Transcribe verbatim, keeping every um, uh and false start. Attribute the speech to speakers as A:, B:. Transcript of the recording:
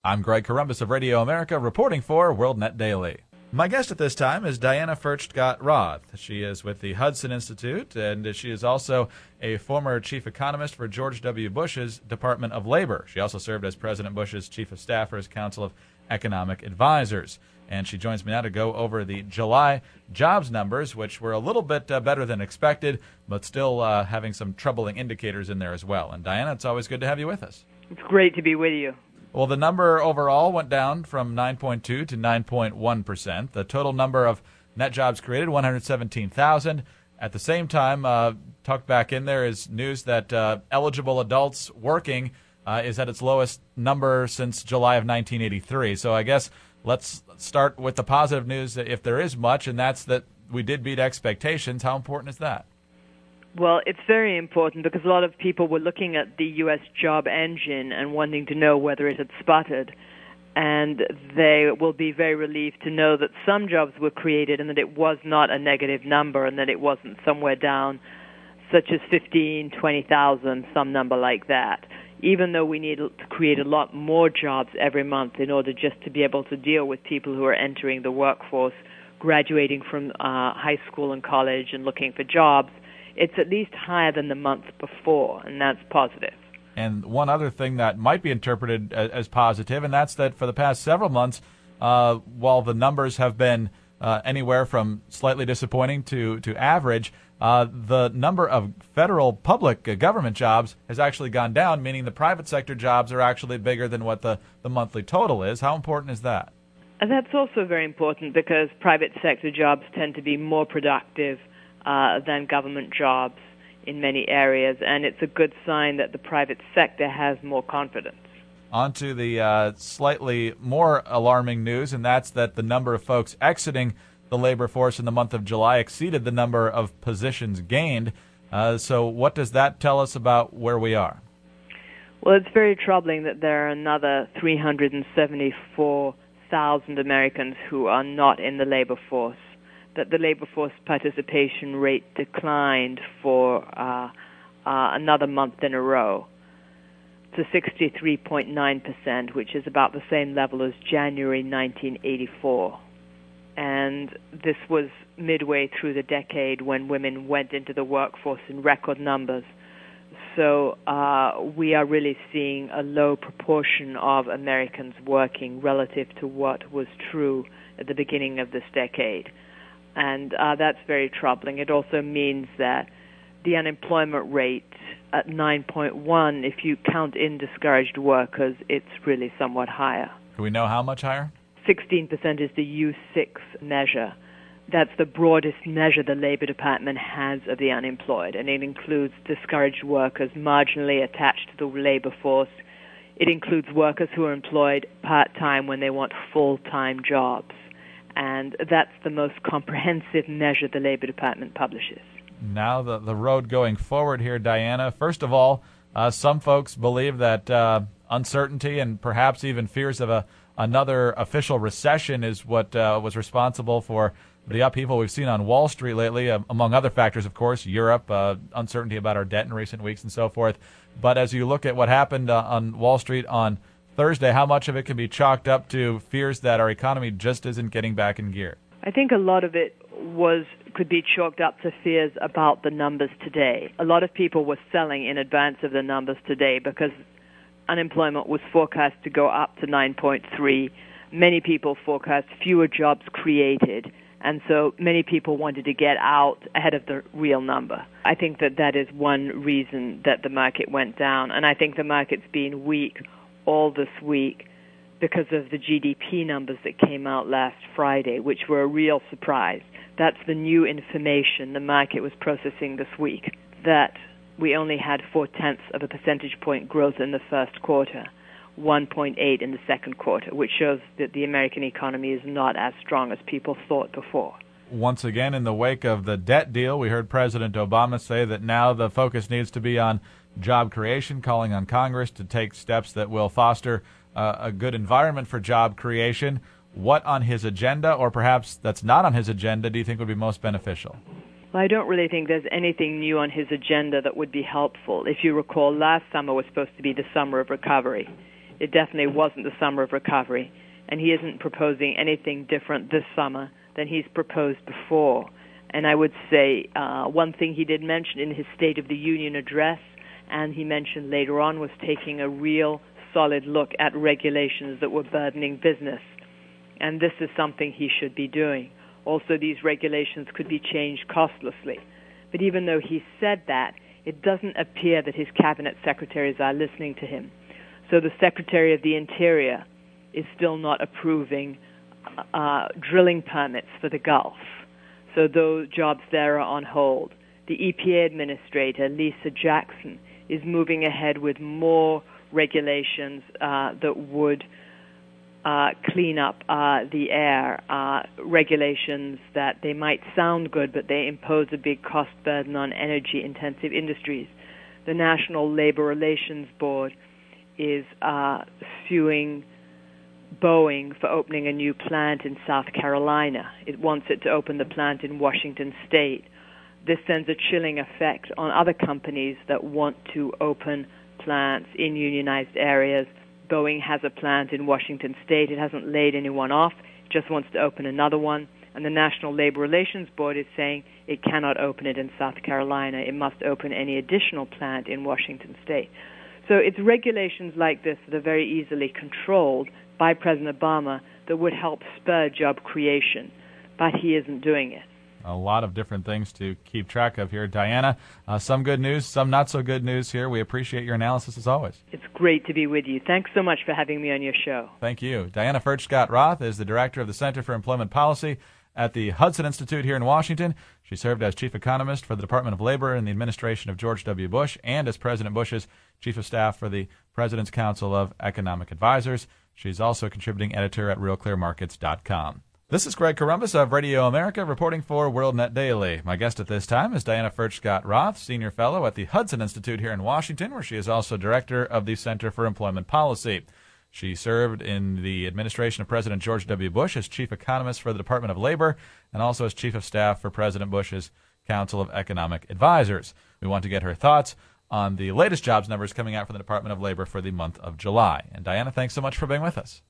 A: I'm Greg Corombos of Radio America, reporting for WorldNet Daily. My guest at this time is Diana Furchtgott-Roth. She is with the Hudson Institute, and she is also a former chief economist for George W. Bush's Department of Labor. She also served as President Bush's chief of staff for his Council of Economic Advisors. And she joins me now to go over the July jobs numbers, which were a little bit uh, better than expected, but still uh, having some troubling indicators in there as well. And Diana, it's always good to have you with us.
B: It's great to be with you.
A: Well, the number overall went down from nine point two to nine point one percent. The total number of net jobs created, one hundred seventeen thousand. At the same time, uh, tucked back in there is news that uh, eligible adults working uh, is at its lowest number since July of nineteen eighty-three. So I guess let's start with the positive news, if there is much, and that's that we did beat expectations. How important is that?
B: Well, it's very important because a lot of people were looking at the U S job engine and wanting to know whether it had sputtered. And they will be very relieved to know that some jobs were created and that it was not a negative number and that it wasn't somewhere down, such as fifteen, twenty thousand, some number like that. Even though we need to create a lot more jobs every month in order just to be able to deal with people who are entering the workforce, graduating from uh, high school and college and looking for jobs, it's at least higher than the month before, and that's positive.
A: And one other thing that might be interpreted as, as positive, and that's that for the past several months, uh, while the numbers have been uh, anywhere from slightly disappointing to, to average, uh, the number of federal public uh, government jobs has actually gone down, meaning the private sector jobs are actually bigger than what the, the monthly total is. How important is that?
B: And that's also very important because private sector jobs tend to be more productive Uh, than government jobs in many areas, and it's a good sign that the private sector has more confidence.
A: On to the uh, slightly more alarming news, and that's that the number of folks exiting the labor force in the month of July exceeded the number of positions gained. Uh, so what does that tell us about where we are?
B: Well, it's very troubling that there are another three hundred seventy-four thousand Americans who are not in the labor force, that the labor force participation rate declined for uh, uh, another month in a row to sixty-three point nine percent, which is about the same level as January nineteen eighty-four. And this was midway through the decade when women went into the workforce in record numbers. So uh, we are really seeing a low proportion of Americans working relative to what was true at the beginning of this decade. And uh, that's very troubling. It also means that the unemployment rate at nine point one, if you count in discouraged workers, it's really somewhat higher.
A: Do we know how much higher?
B: sixteen percent is the U six measure. That's the broadest measure the Labor Department has of the unemployed, and it includes discouraged workers marginally attached to the labor force. It includes workers who are employed part-time when they want full-time jobs. And that's the most comprehensive measure the Labor Department publishes.
A: Now the, the road going forward here, Diana. First of all, uh, some folks believe that uh, uncertainty and perhaps even fears of a another official recession is what uh, was responsible for the upheaval we've seen on Wall Street lately, uh, among other factors, of course, Europe, uh, uncertainty about our debt in recent weeks and so forth. But as you look at what happened uh, on Wall Street on Thursday, how much of it can be chalked up to fears that our economy just isn't getting back in gear?
B: I think a lot of it was could be chalked up to fears about the numbers today. A lot of people were selling in advance of the numbers today because unemployment was forecast to go up to nine point three. Many people forecast fewer jobs created, and so many people wanted to get out ahead of the real number. I think that that is one reason that the market went down, and I think the market's been weak all this week because of the G D P numbers that came out last Friday, which were a real surprise. That's the new information the market was processing this week, that we only had four-tenths of a percentage point growth in the first quarter, one point eight in the second quarter, which shows that the American economy is not as strong as people thought before.
A: Once again, in the wake of the debt deal, we heard President Obama say that now the focus needs to be on job creation, calling on Congress to take steps that will foster uh, a good environment for job creation. What on his agenda, or perhaps that's not on his agenda, do you think would be most beneficial?
B: Well, I don't really think there's anything new on his agenda that would be helpful. If you recall, last summer was supposed to be the summer of recovery. It definitely wasn't the summer of recovery, and he isn't proposing anything different this summer than he's proposed before. And I would say uh, one thing he did mention in his State of the Union address, and he mentioned later on, was taking a real solid look at regulations that were burdening business. And this is something he should be doing. Also, these regulations could be changed costlessly. But even though he said that, it doesn't appear that his cabinet secretaries are listening to him. So the Secretary of the Interior is still not approving uh, drilling permits for the Gulf. So those jobs there are on hold. The E P A Administrator, Lisa Jackson, is moving ahead with more regulations uh, that would uh, clean up uh, the air, uh, regulations that they might sound good, but they impose a big cost burden on energy-intensive industries. The National Labor Relations Board is uh, suing Boeing for opening a new plant in South Carolina. It wants it to open the plant in Washington State. This sends a chilling effect on other companies that want to open plants in unionized areas. Boeing has a plant in Washington State. It hasn't laid anyone off. It just wants to open another one. And the National Labor Relations Board is saying it cannot open it in South Carolina. It must open any additional plant in Washington State. So it's regulations like this that are very easily controlled by President Obama that would help spur job creation, but he isn't doing it.
A: A lot of different things to keep track of here. Diana, uh, some good news, some not so good news here. We appreciate your analysis as always.
B: It's great to be with you. Thanks so much for having me on your show.
A: Thank you. Diana Furcht-Scott-Roth is the director of the Center for Employment Policy at the Hudson Institute here in Washington. She served as chief economist for the Department of Labor in the administration of George W. Bush and as President Bush's chief of staff for the President's Council of Economic Advisors. She's also a contributing editor at real clear markets dot com. This is Greg Corombos of Radio America reporting for WorldNet Daily. My guest at this time is Diana Furcht-Scott-Roth, Senior Fellow at the Hudson Institute here in Washington, where she is also Director of the Center for Employment Policy. She served in the administration of President George W. Bush as Chief Economist for the Department of Labor and also as Chief of Staff for President Bush's Council of Economic Advisors. We want to get her thoughts on the latest jobs numbers coming out from the Department of Labor for the month of July. And Diana, thanks so much for being with us.